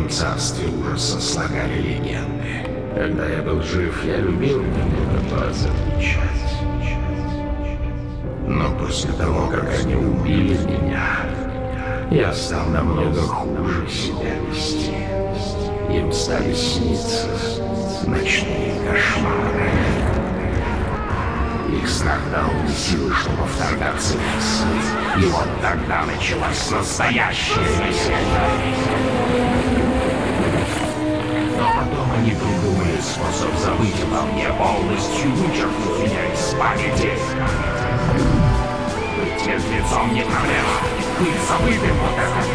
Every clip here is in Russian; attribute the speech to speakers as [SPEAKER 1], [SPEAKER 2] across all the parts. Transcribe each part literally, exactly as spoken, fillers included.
[SPEAKER 1] моем царстве ужаса слагали легенды. Когда я был жив, я любил немного позамечать. Но после того, как они убили меня, я стал намного хуже себя вести. Им стали сниться ночные кошмары. Их страх дал мне силы, чтобы вторгаться в их сны. И вот тогда началась настоящая веселье. Но потом они придумали способ забыть обо мне, полностью вычеркнуть меня из памяти. Быть мертвецом не проблема. Быть забытым вот это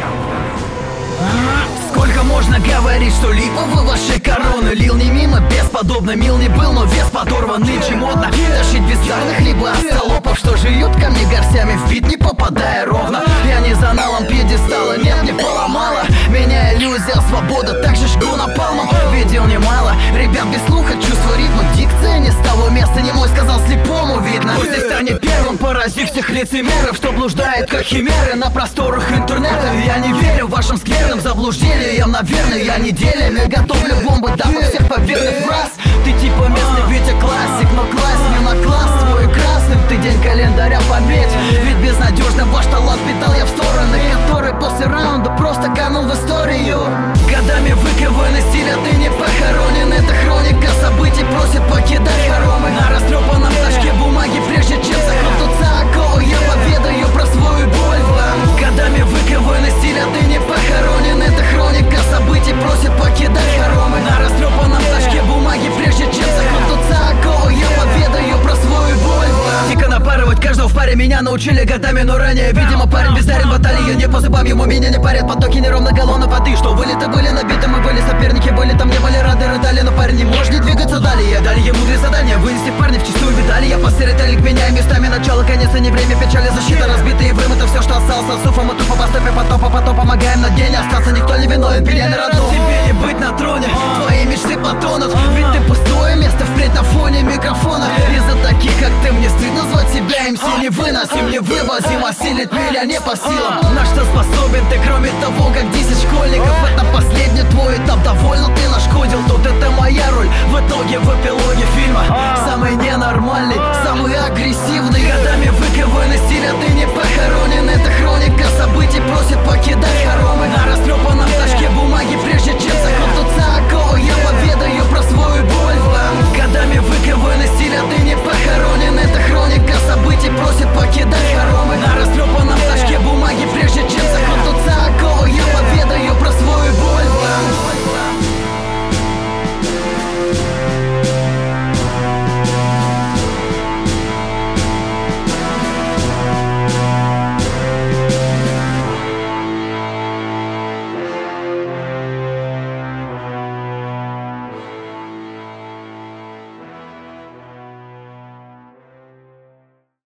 [SPEAKER 1] я.
[SPEAKER 2] Сколько можно говорить, что липовы ваши короны? Лил не мимо, бесподобно, мил не был, но вес подорван. Нынче модно тащить бездарных, либо остолопов, что жуют ко мне горстями в бит, не попадая ровно. Я не за налом пьедестала, нет, не поломала меня иллюзия, свобода, так же жгу напалмом. Видел немало ребят без слуха, чувство ритма, дикция не с того места, не мой сказал слепому видно. Пусть здесь станет первым, поразив всех лицемеров, что блуждает как химеры на просторах интернета. Я не верю вашим скверным заблуждениям, наверное, я неделями готовлю бомбы, дабы всех поверных фраз. Ты типа местный Витя классик, но класс не на класс свой красным. Ты день календаря пометь, ведь безнадежно ваш талант питал я в стороны, который после раунда просто канул в историю. Годами выкованы стиль, а ты не похоронен. Это хроника событий, просит покидать хоромы. На растрепанном флажке бумаги, прежде чем захлопнуться оковы, я поведаю про свою боль вам. Годами выкованы стиль, а ты не похоронен. Это хроника событий, просит покидать хоромы. На растрепанном флажке бумаги, прежде чем захлопнуться оковы, я поведаю про свою боль вам. Дико напарывать каждого в паре меня научили годами, но ранее, видимо, парень бездарен в баталии. Не по зубам ему меня не парят потоки неровно галлона воды. Что были-то были набиты, мы были соперники, были там не были рады, рыдали, но парень не может не двигаться далее. Дали ему две задания, вынести парня в чистую видали. Я посередине меняю местами начало, конец, а не время печали, защита, разбитые вымыты, все, что осталось от суфа, мы тупо по стопе, потопа, потом помогаем на день остаться, никто не виновен, пелены родов. Тебе не быть на троне, твои мечты потонут, ведь ты пустое место впредь на фоне микрофона. Из-за таких, как ты, мне стыдно звать себя эм си, не выносим, не вывозим, осилит меня не по силам. На что способен ты, кроме того, как десять школьников? Это последний твой этап, довольно ты нашкодил. Тут это моя роль, в итоге в эпилоге фильма самый ненормальный, самый агрессивный. Годами выкованы стиль, а